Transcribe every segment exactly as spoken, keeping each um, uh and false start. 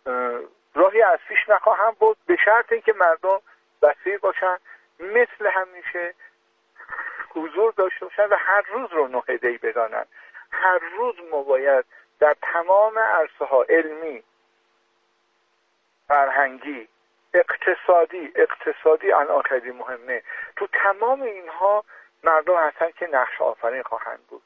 راهی از پیش نخواهم بود، به شرط اینکه مردم بسیر باشن، مثل همیشه حضور داشته باشن و هر روز رو نه دی بدانن. هر روز ما باید در تمام عرصه ها، علمی، فرهنگی، اقتصادی اقتصادی الان خیلی مهمه، تو تمام اینها مردم هستن که نقش آفرین خواهند بود.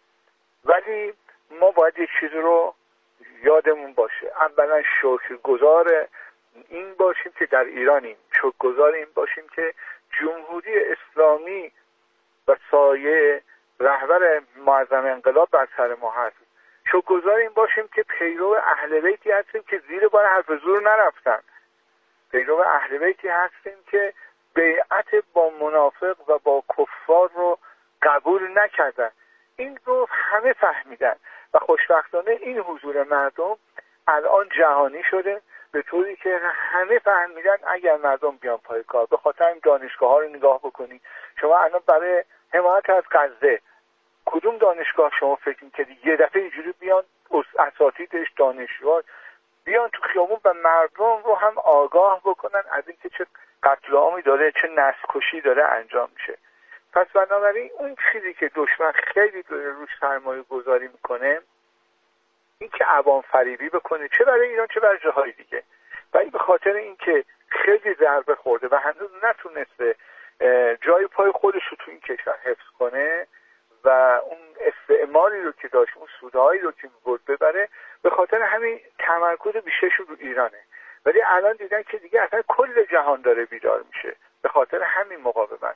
ولی ما باید یک چیز رو یادمون باشه، اولا شکرگزار این باشیم که در ایرانیم، شکرگزار این باشیم که جمهوری اسلامی و سایه رهبر معظم انقلاب بر سر ما هست. شکرگزار این باشیم که پیرو اهل بیتی هستیم که زیر بار حرف زور نرفتن. پیرو اهل بیتی هستیم که بیعت با منافق و با کفار رو قبول نکردن. این رو همه فهمیدن و خوشبختانه این حضور مردم الان جهانی شده، به طوری که همه فهمیدن اگر مردم بیان پای کار. به خاطر این دانشگاه ها رو نگاه بکنید. شما الان برای حمایت از غزه کدوم دانشگاه شما فکر می‌کنید یه دفعه اینجوری بیان اساتیدش، دانشجوها بیان تو خیابون و مردم رو هم آگاه بکنن از اینکه چه قتل عامی داره، چه نسل کشی داره انجام میشه. پس بنابراین اون چیزی که دشمن خیلی داره روش سرمایه گذاری میکنه، این که عوام فریبی بکنه، چه برای ایران چه برای جاهای دیگه، و این به خاطر اینکه خیلی ضربه خورده و هنوز نتونسته جای پای خودش رو تو این کشور حفظ کنه و اون استعماری رو که داشت، اون سودهایی رو که بود ببره، به خاطر همین تمرکز بیشترش رو ایرانه. ولی الان دیدن که دیگه اصلا کل جهان داره بیدار میشه، به خاطر همین مقاومت.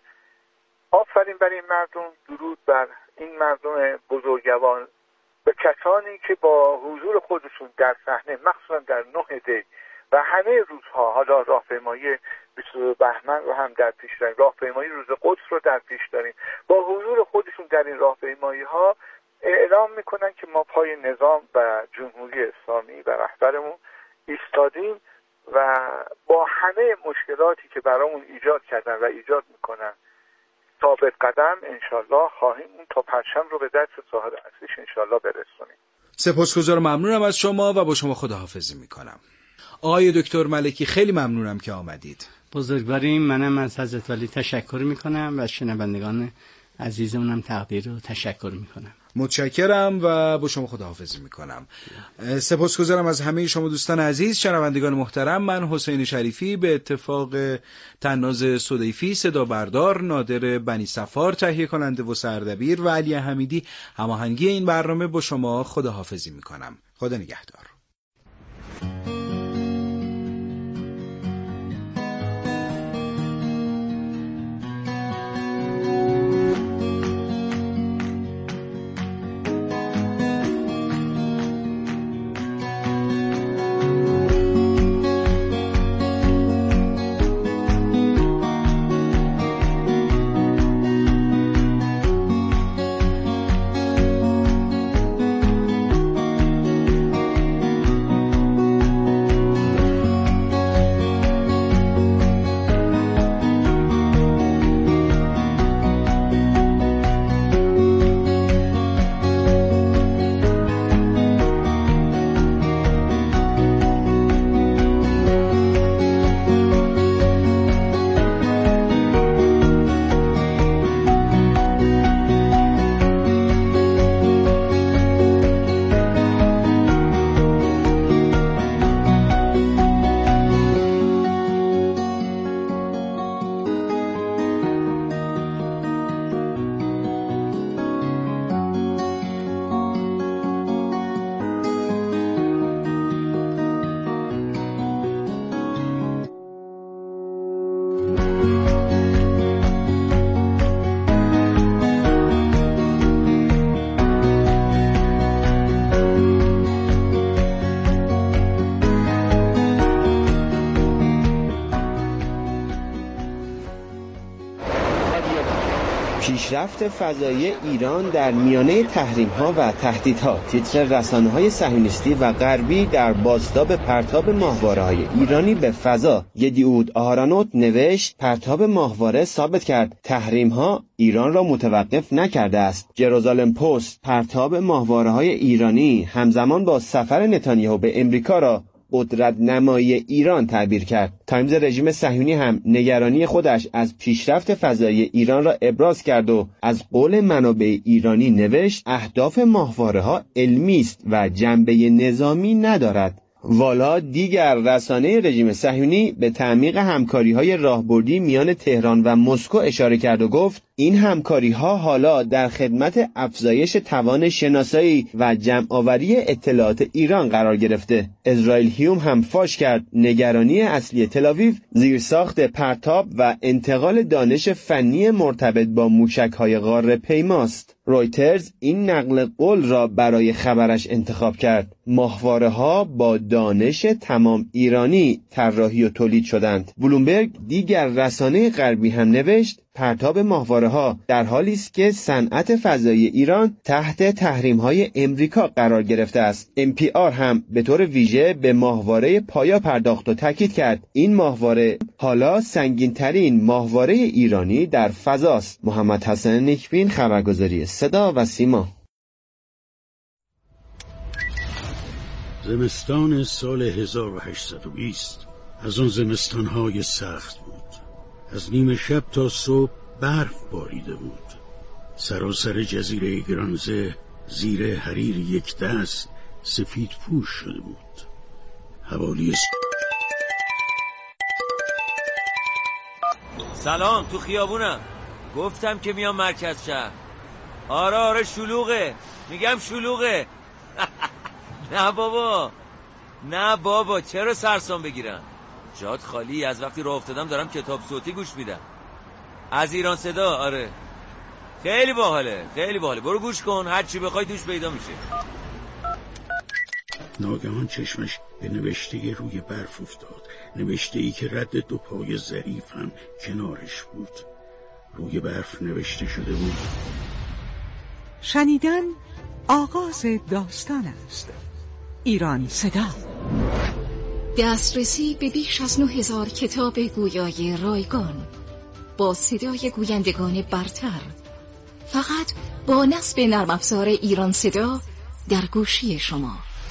آفرین بر این مردم، درود بر این مردم بزرگوار، به کسانی که با حضور خودشون در صحنه، مخصوصا در نه دی و همه روزها، حالا راهپیمایی بیست و دو بهمن رو هم در پیش داریم، راهپیمایی روز قدس رو در پیش داریم، با حضور خودشون در این راهپیمایی ها اعلام میکنن که ما پای نظام و جمهوری اسلامی و رهبرمون ایستادیم و با همه مشکلاتی که برامون ایجاد کردن و ایجاد میکنن ثابت قدم انشالله خواهیم اون تا پرچم رو به دست صاحب اصلیش انشالله برسونیم. سپاسگزارم، ممنونم از شما و با شما خداحافظی میکنم. آقای دکتر ملکی خیلی ممنونم که آمدید. بزرگواریم، منم از حضرت ولی تشکر میکنم و از شنوندگان عزیزمونم تقدیر و تشکر میکنم. متشکرم و با شما خداحافظی میکنم. سپاسگزارم از همه شما دوستان عزیز، شنوندگان محترم. من حسین شریفی به اتفاق طناز صدیفی صدا بردار، نادر بنی صفار تهیه کننده و سردبیر و علی حمیدی هماهنگی این برنامه با شما خداحافظی میکنم. خدا نگهدار. پیشرفت فضایی ایران در میانه تحریم‌ها و تهدیدها. تیتر رسانه‌های صهیونیستی و غربی در بازتاب پرتاب ماهواره‌های ایرانی به فضا. یدیعود آهارانوت نوشت: پرتاب ماهواره ثابت کرد تحریم‌ها ایران را متوقف نکرده است. جروزالم پست: پرتاب ماهواره‌های ایرانی همزمان با سفر نتانیاهو به امریکا را قدرت نمایی ایران تعبیر کرد. تایمز رژیم صهیونی هم نگرانی خودش از پیشرفت فضایی ایران را ابراز کرد و از قول منابع ایرانی نوشت اهداف ماهواره‌ها علمی است و جنبه نظامی ندارد. والا دیگر رسانه رژیم صهیونی به تعمیق همکاری‌های راهبردی میان تهران و مسکو اشاره کرد و گفت این همکاری‌ها حالا در خدمت افزایش توان شناسایی و جمع‌آوری اطلاعات ایران قرار گرفته. اسرائیل هیوم هم فاش کرد نگرانی اصلی تل‌آویو زیرساخت پرتاب و انتقال دانش فنی مرتبط با موشک‌های غار پیماست. رویترز این نقل قول را برای خبرش انتخاب کرد. ماهواره‌ها با دانش تمام ایرانی طراحی و تولید شدند. بلومبرگ دیگر رسانه غربی هم نوشت پرتاب ماهواره‌ها در حالی است که صنعت فضایی ایران تحت تحریم‌های امریکا قرار گرفته است. ام پی آر هم به طور ویژه به ماهواره پایا پرداخت و تاکید کرد این ماهواره حالا سنگین‌ترین ماهواره ایرانی در فضاست. محمد حسن نیکبین، خبرگزاری صدا و سیما. زمستان سال هزار و هشتصد و بیست از آن زمستان‌های سخت بود. از نیمه شب تا صبح برف باریده بود. سراسر جزیره گرانزه زیر حریر یک دست سفید پوش شده بود. حوالی س... سلام، تو خیابونم. گفتم که میام مرکز شهر. آره آره شلوغه، میگم شلوغه. نه بابا نه بابا چرا سرسام بگیرم؟ جات خالی. از وقتی راه افتادم دارم کتاب صوتی گوش میدم از ایران صدا. آره خیلی باحاله خیلی باحاله، برو گوش کن، هر چی بخوای توش پیدا میشه. ناگهان چشمش به نوشته روی برف افتاد، نوشته ای که رد دو پای ظریف هم کنارش بود. روی برف نوشته شده بود شنیدن آغاز داستان است. ایران صدا. دسترسی به بیش از نه هزار کتاب گویای رایگان با صدای گویندگان برتر، فقط با نصب نرم افزار ایران صدا در گوشی شما.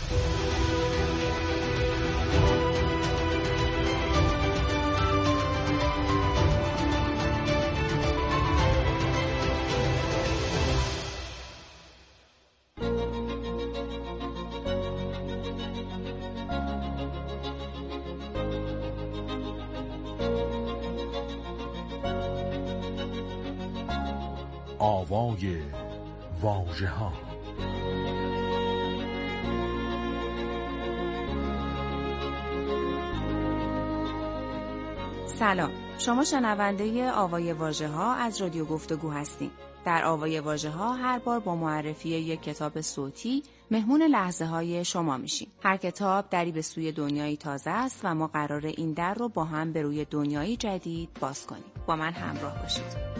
آوای واژه‌ها. سلام، شما شنونده آوای واژه‌ها از رادیو گفتگو هستین. در آوای واژه‌ها هر بار با معرفی یک کتاب صوتی مهمون لحظه های شما میشیم. هر کتاب دری به سوی دنیایی تازه است و ما قراره این در رو با هم به روی دنیایی جدید باز کنیم. با من همراه باشید.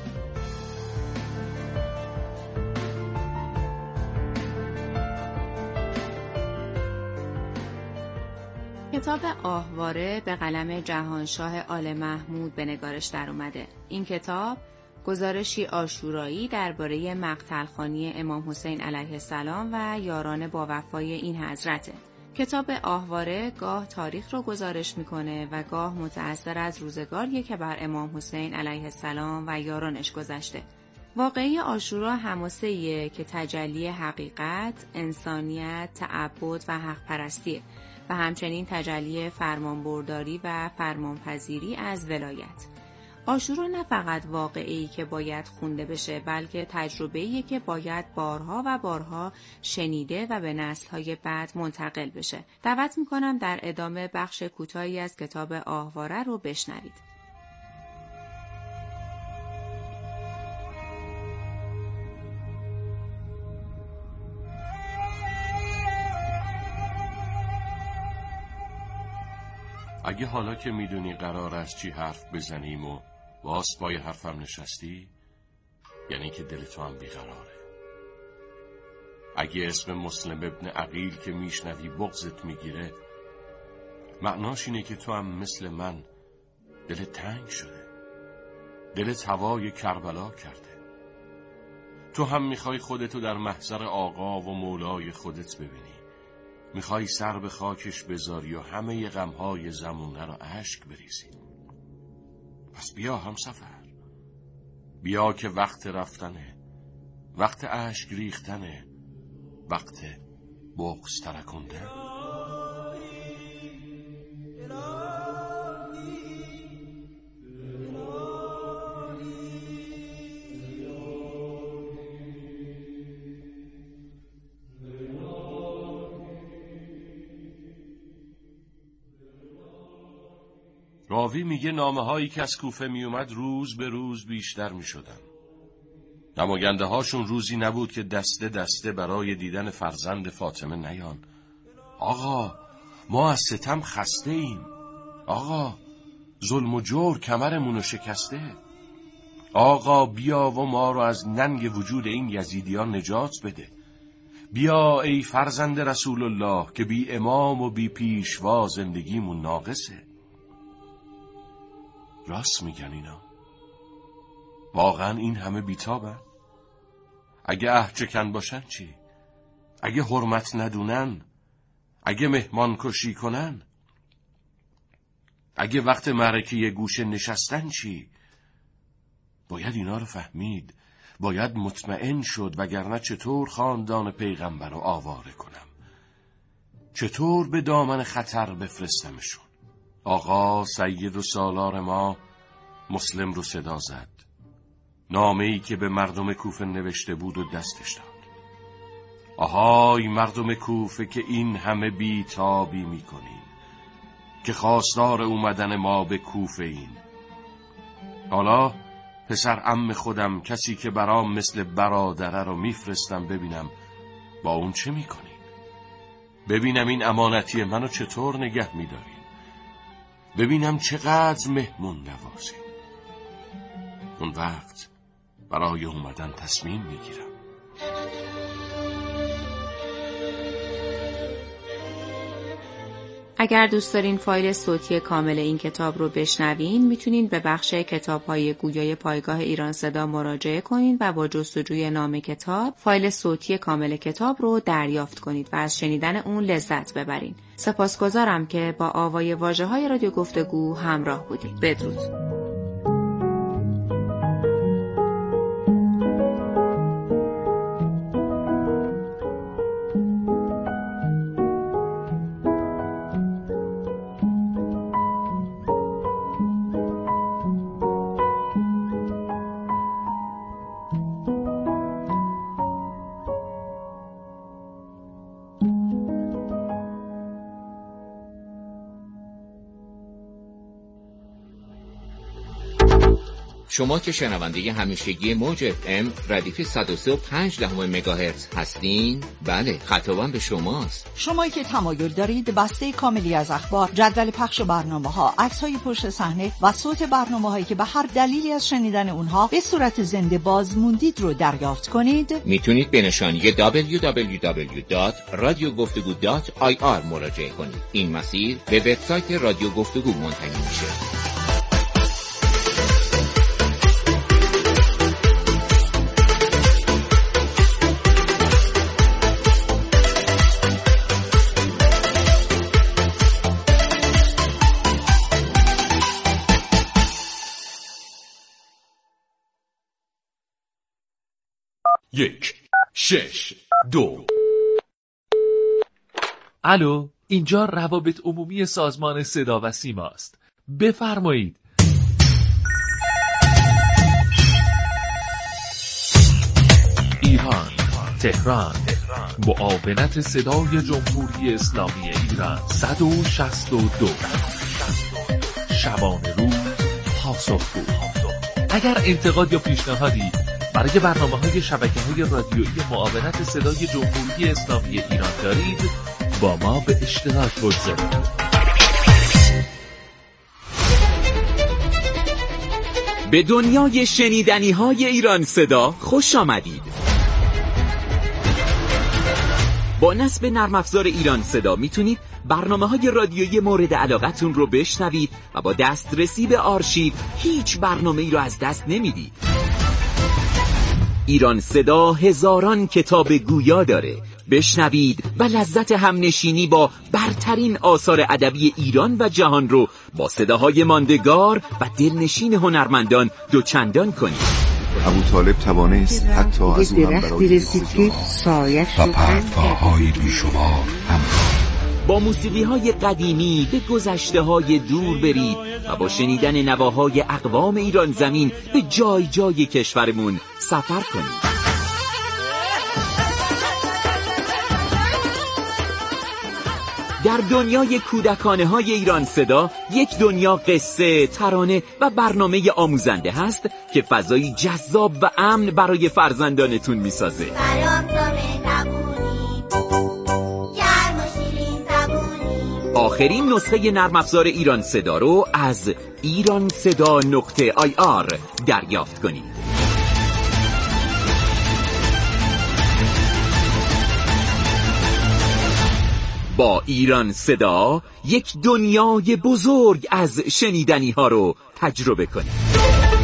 کتاب آهواره به قلم جهانشاه آل محمود به نگارش در اومده. این کتاب گزارشی آشورایی درباره مقتلخوانی امام حسین علیه السلام و یاران با وفای این حضرته. کتاب آهواره گاه تاریخ رو گزارش میکنه و گاه متأثر از روزگاریه که بر امام حسین علیه السلام و یارانش گذشته. واقعی آشورا حماسه‌ایه که تجلی حقیقت، انسانیت، تعبد و حق پرستیه و همچنین تجلی فرمانبرداری و فرمانپذیری از ولایت. آشورا نه فقط واقعی که باید خونده بشه، بلکه تجربه‌ایه که باید بارها و بارها شنیده و به نسل‌های بعد منتقل بشه. دعوت می‌کنم در ادامه بخش کوتاهی از کتاب آهواره رو بشنوید. اگه حالا که میدونی قرار است چی حرف بزنیم و واسه پای حرفم نشستی، یعنی که دل تو هم بیقراره. اگه اسم مسلم ابن عقیل که میشنوی بغضت میگیره، معناش اینه که تو هم مثل من دل تنگ شده، دلت هوای کربلا کرده. تو هم میخوای خودتو در محضر آقا و مولای خودت ببینی، میخوای سر به خاکش بذاری و همه غمهای زمونه رو اشک بریزی. پس بیا همسفر، بیا که وقت رفتنه، وقت اشک ریختنه، وقت بغض ترکوندن. راوی میگه نامه هایی که از کوفه می اومد روز به روز بیشتر می شدن. نماینده هاشون روزی نبود که دسته دسته برای دیدن فرزند فاطمه نیان. آقا ما از ستم خسته ایم، آقا ظلم و جور کمرمونو شکسته، آقا بیا و ما رو از ننگ وجود این یزیدیان نجات بده، بیا ای فرزند رسول الله که بی امام و بی پیشوا زندگیمون ناقصه. راست میگن اینا، واقعا این همه بیتابن؟ اگه عهد چکن باشن چی؟ اگه حرمت ندونن؟ اگه مهمان کشی کنن؟ اگه وقت معرکه یه گوشه نشستن چی؟ باید اینا رو فهمید، باید مطمئن شد، وگرنه چطور خاندان پیغمبر رو آواره کنم؟ چطور به دامن خطر بفرستمشون؟ آقا سید و سالار ما مسلم رو صدا زد، نامه‌ای که به مردم کوفه نوشته بود و دستش داد. آهای مردم کوفه که این همه بیتابی میکنین، که خواستار اومدن ما به کوفه این. حالا پسر عم خودم، کسی که برام مثل برادره رو میفرستم ببینم با اون چه میکنین، ببینم این امانتی منو چطور نگه میدارین، ببینم چقدر مهمون نوازی. اون وقت برای اومدن تصمیم میگیرم. اگر دوست دارین فایل صوتی کامل این کتاب رو بشنوین، میتونین به بخش کتاب‌های گویای پایگاه ایران صدا مراجعه کنین و با جستجوی نام کتاب فایل صوتی کامل کتاب رو دریافت کنید و از شنیدن اون لذت ببرین. سپاسگزارم که با آوای واژه‌های رادیو گفتگو همراه بودید. بدرود. شما که شنونده همیشگی موج اف ام ردیف صد و سه و پنج دهم مگاهرتز هستین، بله خطابم به شماست. شمایی که تمایل دارید بسته کاملی از اخبار، جدول پخش برنامه‌ها، عکس‌های پشت صحنه و صوت برنامه‌هایی که به هر دلیلی از شنیدن اونها به صورت زنده باز موندید رو دریافت کنید، میتونید به نشانی دبلیو دبلیو دبلیو دات رادیو گفتگو دات آی آر مراجعه کنید. این مسیر به وبسایت رادیو گفتگو منتهی میشه. یک شش دو. الو، اینجا روابط عمومی سازمان صدا و سیما است. بفرمایید. ایران، تهران، معاونت صدای جمهوری اسلامی ایران صد و شصت و دو. شبانه روز پاسخگو. اگر انتقاد یا پیشنهادی برای برنامه‌های شبکه‌های رادیویی معاونت صدای جمهوری اسلامی ایران دارید، با ما به اشتراک بگذارید. به دنیای شنیدنی‌های ایران صدا خوش آمدید. با نصب نرم افزار ایران صدا میتونید برنامه‌های رادیویی مورد علاقتون رو بشنوید و با دسترسی به آرشیو هیچ برنامه‌ای رو از دست نمیدید. ایران صدا هزاران کتاب گویا داره بشنوید و لذت همنشینی با برترین آثار ادبی ایران و جهان رو با صداهای ماندگار و دلنشین هنرمندان دوچندان کنید. ابوطالب توانست حتی از او هم برای رسید که سایش و پرتواهای بیشمار همراه. با موسیقی های قدیمی به گذشته های دور برید و با شنیدن نواهای اقوام ایران زمین به جای جای کشورمون سفر کنید. در دنیای کودکانه های ایران صدا یک دنیا قصه، ترانه و برنامه آموزنده هست که فضایی جذاب و امن برای فرزندانتون میسازه. آخرین نسخه نرم افزار ایران صدا رو از ایران صدا نقطه آی آر دریافت کنید. با ایران صدا یک دنیای بزرگ از شنیدنی ها رو تجربه کنید.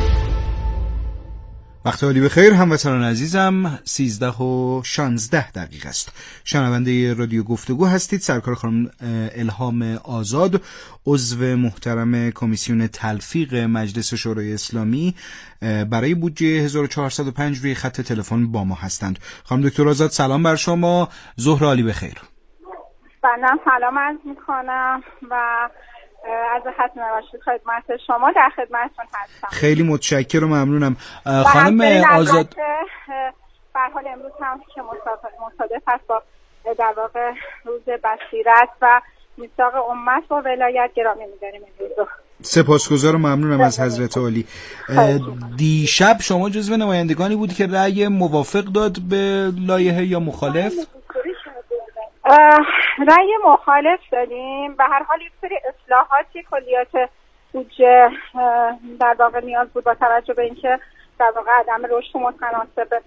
وقت عالی بخیر هموطنان عزیزم. سیزده و شانزده دقیقه است. شنونده رادیو گفتگو هستید. سرکار خانم الهام آزاد، عضو محترم کمیسیون تلفیق مجلس شورای اسلامی برای بودجه هزار و چهارصد و پنج روی خط تلفن با ما هستند. خانم دکتر آزاد سلام بر شما. ظهر عالی بخیر. بنده سلام عرض میکنم و از ختم نباشید خدمت شما، در خدمتتون هستم. خیلی متشکرم و ممنونم. خانم آزاد به حال امروز هم که مصادف هست با در واقع روز بصیرت و میثاق امت با ولایت گرامی می‌داریم امروز. سپاسگزارم، ممنونم از حضرت عالی. دیشب شما جزو نمایندگانی بودی که رأی موافق داد به لایحه یا مخالف؟ رأی مخالف دادیم. به هر حال یک سری اصلاحاتی کلیات بودجه در واقع نیاز بود با توجه به اینکه در واقع عدم رشد متناسب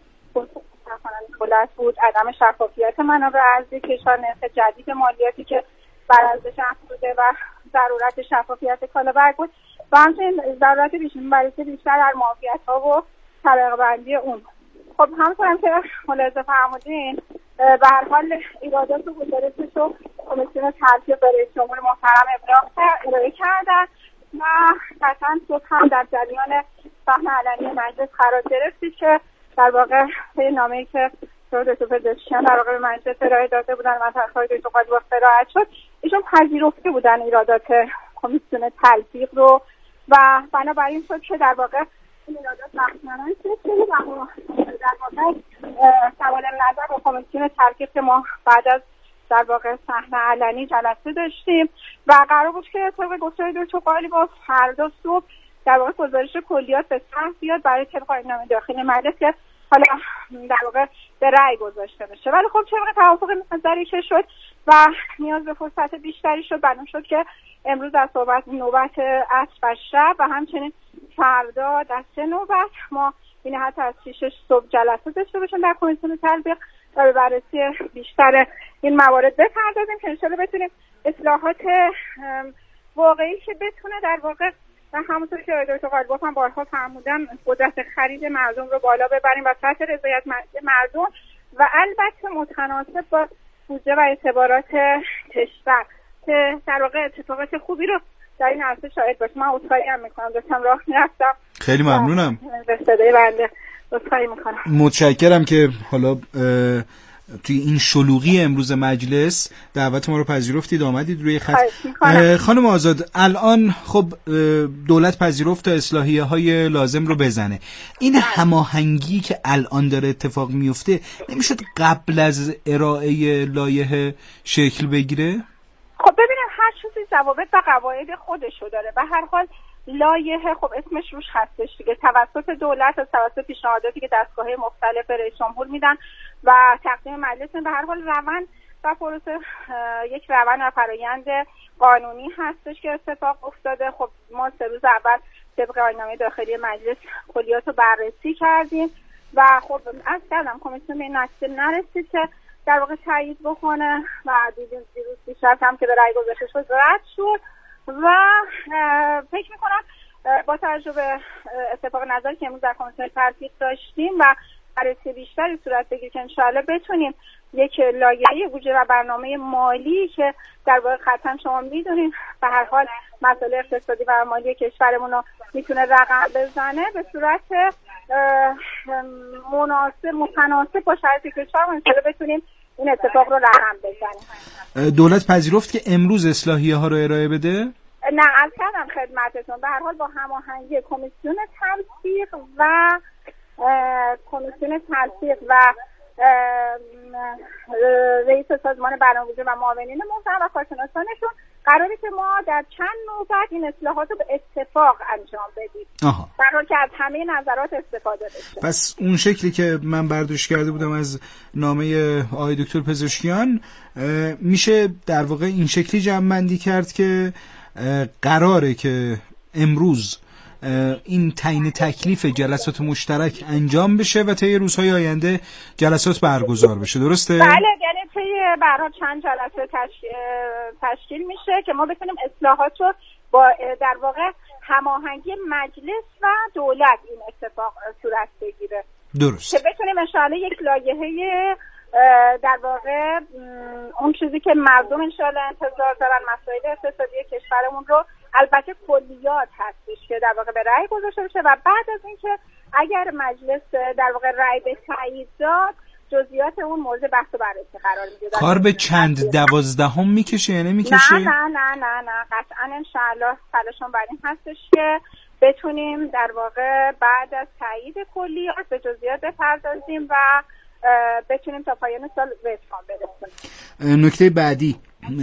دولت بود، عدم شفافیت منابع ارزی کشور، نرخ جدید مالیاتی که بر ارزش افزوده و ضرورت شفافیت کالابر بود و همچنین ضرورت بررسی بیشتر در معافیت‌ها و طبقه بندی اون. خب همونطور که ملاحظه فرمودین به هر حال ایرادات و گزارشش رو کمیسیون تلفیق به رئیس جمهور محترم ابراز ارائه کردن و قطعا صبح هم در جریان صحن علنی مجلس قرار گرفتید که در واقع طی نامه‌ای که دکتر پزشکیان در واقع به مجلس ارائه داده بودن و طرح‌های دکتر قالیباف قرائت شد، ایشون پذیرفته بودن ایرادات کمیسیون تلفیق رو و بنابراین شد که در واقع این ایرادات بخشنامه شد و در واقع سوال نظر با کمیسیون تلفیق که ما بعد از در واقع صحنه علنی جلسه داشتیم و قرار بود که طبق گفته دکتر قالیباف فردا صبح در واقع گزارش کلیات به صحن بیاد برای طبق قانون داخلی مجلس که حالا در واقع به رأی گذاشته بشه. ولی خب طبق توافق نظری که شد و نیاز به فرصت بیشتری شد، بنا شد که امروز از صحبت نوبت عصر و شب و همچنین فردا در سه نوبت ما این حتی از شش صبح جلسه داشته باشیم در کمیسیون تلفیق و به بررسی بیشتر این موارد بپردازیم که انشالله بتونیم اصلاحات واقعی که بتونه در واقع و همونطور که دکتر قالیباف هم بارها فرمودن قدرت خرید مردم رو بالا ببریم و سطح رضایت مردم و البته متناسب با بودجه و اعتبارات کشور که در واقع اتفاقات خوبی رو در این عرصه شاهد باشیم. من عذرخواهی هم میکنم، داشتم راه میرفتم. خیلی ممنونم. به صدای بنده عذرخواهی میکنم. متشکرم که حالا توی این شلوغی امروز مجلس دعوت ما رو پذیرفتید، آمدید روی خط. خانم آزاد، الان خب دولت پذیرفت تا اصلاحیه های لازم رو بزنه. این هماهنگی که الان داره اتفاق میفته نمیشد قبل از ارائه لایحه شکل بگیره؟ خب ببینیم هر چیزی ضوابط و قواعد خودشو داره. به هر حال لایحه خب اسمش روش هستش دیگه، توسط دولت و توسط پیشنهاداتی که دستگاه مختلف رئیس جمهور میدن و تقدیم مجلس. به هر حال روند و پروسه یک روند و فرآیند قانونی هستش که اتفاق افتاده. خب ما سه روز اول طبق قانوننامه داخلی مجلس کلیات رو بررسی کردیم و خب از کردم کمیسیون به این نتیجه نرسید که در واقع تایید بکنه و دیروز دیروز بیشتر هم که به رأی گذاشته شد رد شد و فکر میکنم با توجه به اتفاق نظری که امروز در کمیسیون تلفیق داشتیم و بررسی بیشتری صورت بگیره که انشاءالله بتونیم یک لایحه بودجه و برنامه مالی که در واقع قطعا شما میدونین به هر حال مسائل اقتصادی و مالی کشورمون رو میتونه رقم بزنه به صورت مناسب متناسب با شرایط کشورمون انشاءالله بتونیم این اتفاق رو رقم بزنیم. دولت پذیرفت که امروز اصلاحیه ها رو ارائه بده؟ نه عرض کردم خدمتتون به هر حال با هماهنگی کمیسیون تلفیق و کمیسیون تلفیق و رئیس سازمان برنامه‌ریزی و معاونین محترم و کارشناسانشون قراره که ما در چند نوبت این اصلاحات رو به اتفاق انجام بدیم. آها. در حالی که از همه نظرات استفاده بشه. پس اون شکلی که من برداشت کرده بودم از نامه آقای دکتر پزشکیان میشه در واقع این شکلی جمع‌بندی کرد که قراره که امروز این تعیین تکلیف جلسات مشترک انجام بشه و طی روزهای آینده جلسات برگزار بشه، درسته؟ بله، یعنی طی برای چند جلسه تشکیل, تشکیل میشه که ما بتونیم اصلاحات رو با در واقع هماهنگی مجلس و دولت این اتفاق صورت بگیره. درست. که بتونیم انشاءالله یک لایحه در واقع اون چیزی که مردم انشاءالله انتظار دارن، مسائل اقتصادی کشورمون رو، البته کلیات هستش که در واقع به رأی گذاشته بشه و بعد از اینکه اگر مجلس در واقع رأی به تایید داد جزئیات اون مورد بحث و بررسی قرار میگیره. کار به چند دوازدهم میکشه یا نمیکشه؟ نه نه نه نه نه قطعا انشاءالله تلاشمون بر این هستش که بتونیم در واقع بعد از تایید کلیات به جزئیات بپردازیم و بتونیم تا پایان سال به اتمام برسونیم. نکته بعدی،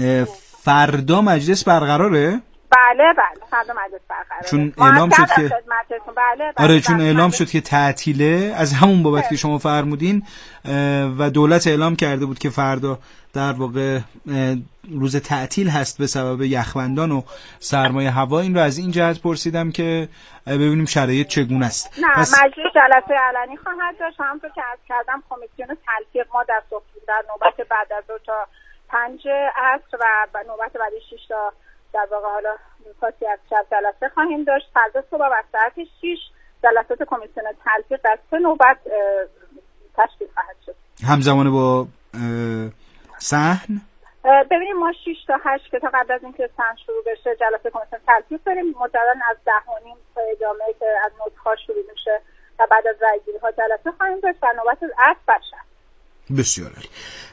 فردا مجلس برقراره؟ بله بله فردا مجلس برقراره. چون اعلام شد که بله بله آره چون بله اعلام بله. شد که تعطیله از همون بابت که شما فرمودین و دولت اعلام کرده بود که فردا در واقع روز تعطیل هست به سبب یخبندان و سرمایه هوا. این رو از این جهت پرسیدم که ببینیم شرایط چگونه است. نه پس... مجلس جلسه علنی خواهد داشت. همونطور که عرض کردم کمیسیون تلفیق ما در صبح در نوبت بعد از دو تا پنج عصر و نوبت بعد شش تا در واقع حالا پاسی از شب جلسه خواهیم داشت. فردا صبح و ساعت شش جلسات کمیسیون تلفیق در سه نوبت تشکیل خواهد شد. همزمان با صحن؟ ببینیم ما شش تا هشت که تا قبل از اینکه صحن شروع بشه جلسه کمیسیون تلفیق داریم. مجددا از ده و نیم تا ادامه که از نطق‌ها شروع میشه و بعد از رای‌گیری‌ها جلسه خواهیم داشت و نوبت عصر بشه. بسیار عالی.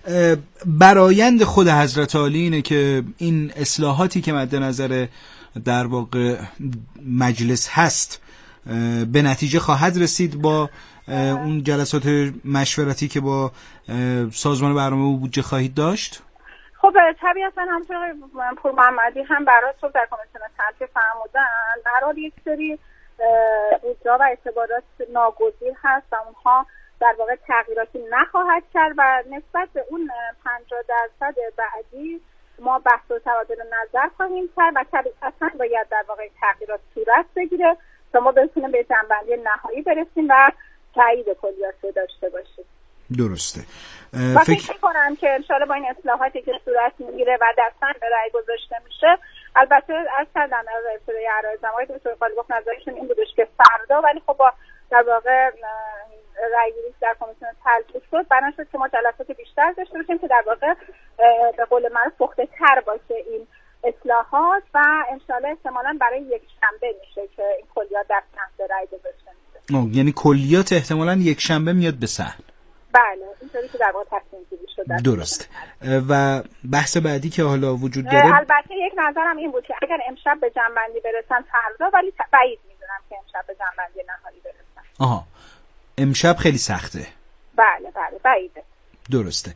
برآیند خود حضرت عالی اینه که این اصلاحاتی که مد نظر در واقع مجلس هست به نتیجه خواهد رسید با اون جلسات مشورتی که با سازمان برنامه و بودجه خواهید داشت؟ خب طبیعتا همونطور پور محمدی هم برای صبح در کمیسیون تلفیق فرمودن برای یک سری بودجه‌ها و اعتبارات ناگزیر هست و اونها در واقع تغییراتی نخواهد کرد و نسبت به اون پنجاه درصد بعدی ما بحث و تبادل نظر خواهیم کرد و طبیعتا باید در واقع تغییرات صورت بگیره تا ما بتونیم به جنبندی نهایی برسیم و تایید کلیات رو داشته باشیم. درسته. و فکر می‌کنم که انشاءالله با این اصلاحاتی که صورت میگیره و دستن به رأی گذاشته میشه، البته از کردن از ابتدای عرایزم آقای دکتر قالیباف نظرشون این بودش که فردا ولی خب با در واقع رأی‌گیری در کمیسیون تلفیق شد بنا شد که ما جلسات بیشتر داشته باشیم که در واقع به قول معروف پخته‌تر باشه این اصلاحات و انشاءالله احتمالاً برای یک شنبه میشه که این کلیات در صحن به رأی گذاشته میشه. یعنی کلیات احتمالاً یک شنبه میاد به صحن. بله اینطوری که در واقع تصمیم گیری شده. درست. و بحث بعدی که حالا وجود داره، البته یک نظرم این بود که اگر امشب به جنبندی برسن فردا، ولی بعید میدونم که امشب به جنبندی نهایی برسن. آها امشب خیلی سخته. بله بله بعیده. درسته.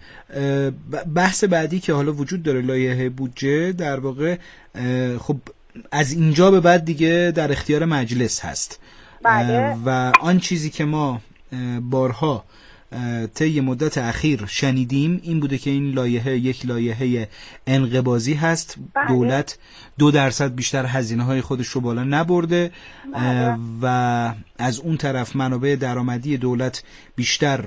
بحث بعدی که حالا وجود داره لایحه بودجه در واقع خب از اینجا به بعد دیگه در اختیار مجلس هست. بله. و آن چیزی که ما بارها طی مدت اخیر شنیدیم این بوده که این لایحه یک لایحه انقباضی هست. بله. دولت دو درصد بیشتر هزینه های خودش رو بالا نبرده. بله. و از اون طرف منابع درآمدی دولت بیشتر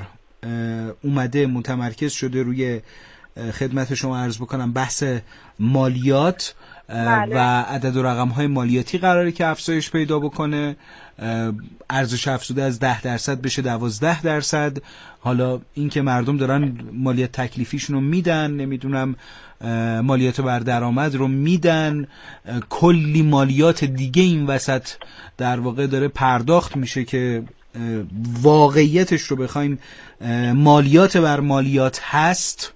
اومده متمرکز شده روی خدمت شما عرض بکنم بحث مالیات بله. و عدد و رقم‌های مالیاتی قراره که افزایش پیدا بکنه، ارزش افزوده از ده درصد بشه دوازده درصد. حالا این که مردم دارن مالیات تکلیفیشون رو میدن، نمیدونم مالیات بر درآمد رو میدن، کلی مالیات دیگه این وسط در واقع داره پرداخت میشه که واقعیتش رو بخوایم مالیات بر مالیات هست.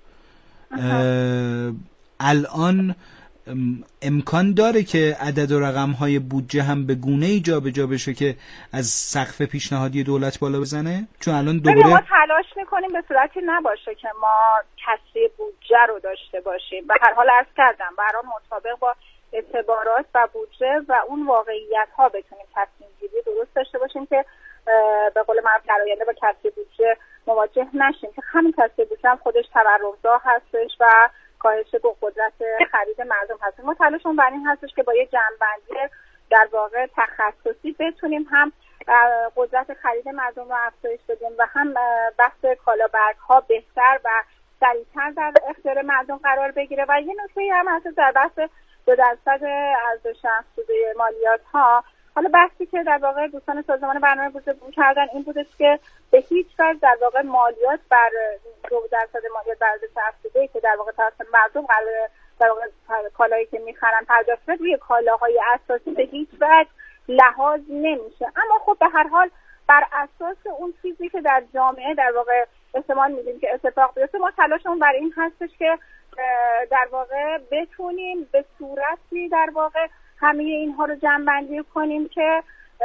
الان امکان داره که عدد و رقم‌های بودجه هم به گونه‌ای جابجا بشه که از سقف پیشنهادی دولت بالا بزنه؟ چون الان دوباره ما تلاش می‌کنیم به صورتی نباشه که ما کسری بودجه رو داشته باشیم. به هر حال عرض کردم برای مطابق با اعتبارات و بودجه و اون واقعیت‌ها بتونیم تصمیم گیری درست داشته باشیم که به قول معروف در آینده با کسری بودجه مواجه نشیم، که همین کسری بودجه هم خودش تورم‌زا هستش و کاهش قدرت خرید مردم هست. ما تلاشمون بر این هستش که با یه جمع‌بندی در واقع تخصصی بتونیم هم قدرت خرید مردم رو افزایش بدیم و هم بحث کالابرگ‌ها بهتر و سریع‌تر در اختیار مردم قرار بگیره. و یه نکته هم هست در بحث دو درصد ارزش افزوده مالیات‌ها، حالا بحثی که در واقع دوستان سازمان برنامه بودجه کردن این بودش که به هیچ وجه در واقع مالیات بر دو درصد مالیات بر ارزش افزوده که در واقع توسط مردم قرار در واقع کالایی که میخرن پرداخت بشه روی کالاهای اساسی به هیچ وجه لحاظ نمیشه. اما خب به هر حال بر اساس اون چیزی که در جامعه در واقع احتمال میدیم که اتفاق بیفته، ما تلاشمون بر این هستش که در واقع بتونیم به صورتی در واقع همه اینها رو جمع‌بندی کنیم که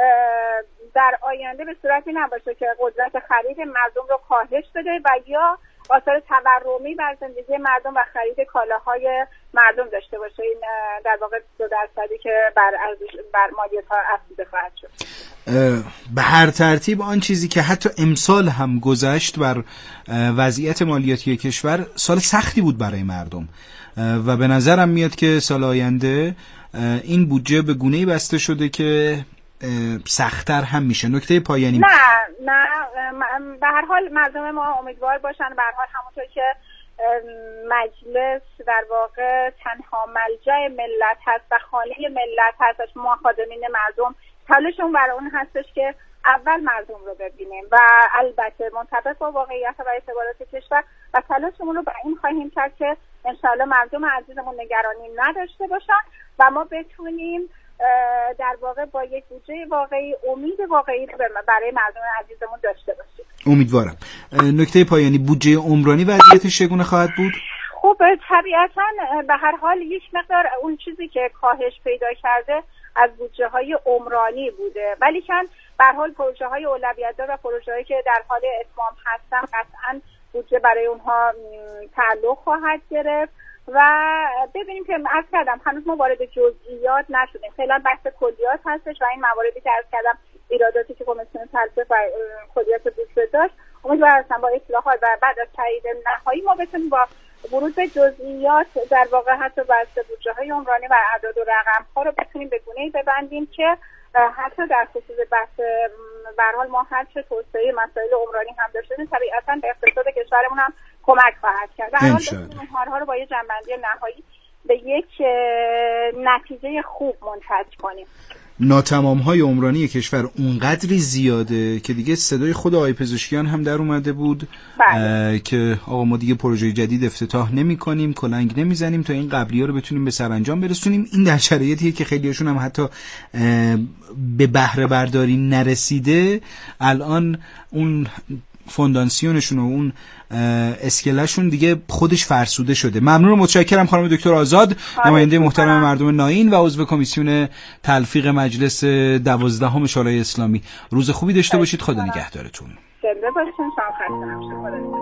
در آینده به صورتی نباشه که قدرت خرید مردم رو کاهش بده و یا آثار تورمی بر زندگی مردم و خرید کالاهای مردم داشته باشه. این در واقع دو درصدی که بر ارزش بر مالیات‌ها افزوده خواهد شد. به هر ترتیب آن چیزی که حتی امسال هم گذشت بر وضعیت مالیاتی کشور سال سختی بود برای مردم و به نظرم میاد که سال آینده این بودجه به گونه‌ای بسته شده که سخت‌تر هم میشه. نکته پایانی نه نه به هر حال مردم ما امیدوار باشن. به هر حال همونطور که مجلس در واقع تنها ملجأ ملت هست و خانه ملت هستش، ما خادمین مردم تلاشمون برای اون هستش که اول مردم رو ببینیم و البته منطبق با واقعیت و اعتبارات کشور و تلاشمون رو به این خواهیم کرد که انشاءالله مردم عزیزمون نگرانی نداشته باشن و ما بتونیم در واقع با یک بودجه واقعی امید واقعی رو برای مردم عزیزمون داشته باشیم. امیدوارم. نکته پایانی، بودجه عمرانی وضعیتش چگونه خواهد بود؟ خب طبیعتاً به هر حال یک مقدار اون چیزی که کاهش پیدا کرده از بودجه های عمرانی بوده، ولی کن به هر حال پروژه های اولویت دار و پروژه هایی که در حال اتمام هستن قطعاً بودجه برای اونها تعلق خواهد گرفت و ببینیم که عرض کردم هنوز ما وارد جزئیات نشدیم، فعلا بحث کلیات هستش و این مواردی که عرض کردم ایراداتی که کمیسیون تلفیق و کلیات بودجه داشت، امیدوارم هستم با اصلاحات و بعد از تایید نهایی ما بتونیم با ورود به جزئیات در واقع حتی بحث بودجه های عمرانی و اعداد و رقم ها رو بتونیم به گونه‌ای ببندیم که حتی در خصوص بحث به هر حال ما هر چه توسعه مسائل عمرانی هم داشته باشیم طبیعتاً به اقتصاد کشورمون هم کمک خواهد کرد. در حال بتونیم کارها رو با یه جنبندی نهایی به یک نتیجه خوب منتج کنیم. ناتمام‌های عمرانی کشور اونقدری زیاده که دیگه صدای خود آقای پزشکیان هم در اومده بود که آقا ما دیگه پروژه جدید افتتاح نمی‌کنیم، کلنگ نمیزنیم تا این قبلی‌ها رو بتونیم به سرانجام برسونیم. این در شرایطیه که خیلی‌هاشون هم حتی به بهره برداری نرسیده، الان اون فونداسیونشون و اون اسکلهشون دیگه خودش فرسوده شده. ممنون و متشکرم خانم دکتر آزاد، نماینده محترم مردم ناین و عضو کمیسیون تلفیق مجلس دوازدهم شورای اسلامی. روز خوبی داشته باشید. خدا نگهدارتون. زنده باشین. شما خسته نباشید.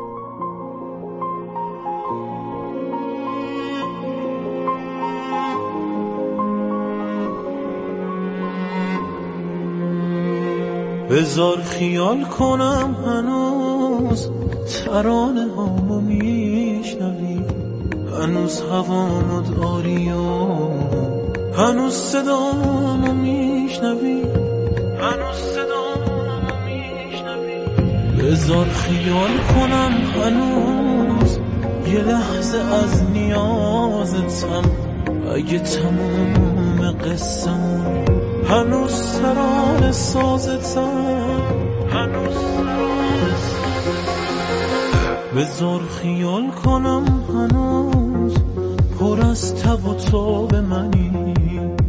بذار خیال کنم هنوز ترانه هامو میشنوی، هنوز هوامو داری و هنوز صدامو میشنوی، هنوز صدامو میشنوی. بذار خیال کنم هنوز یه لحظه از نیازتم، اگه تموم قصه‌مون هنوز سران سازتن، هنوز سران سازتن. بذار خیال کنم هنوز پر از تب و تاب منی،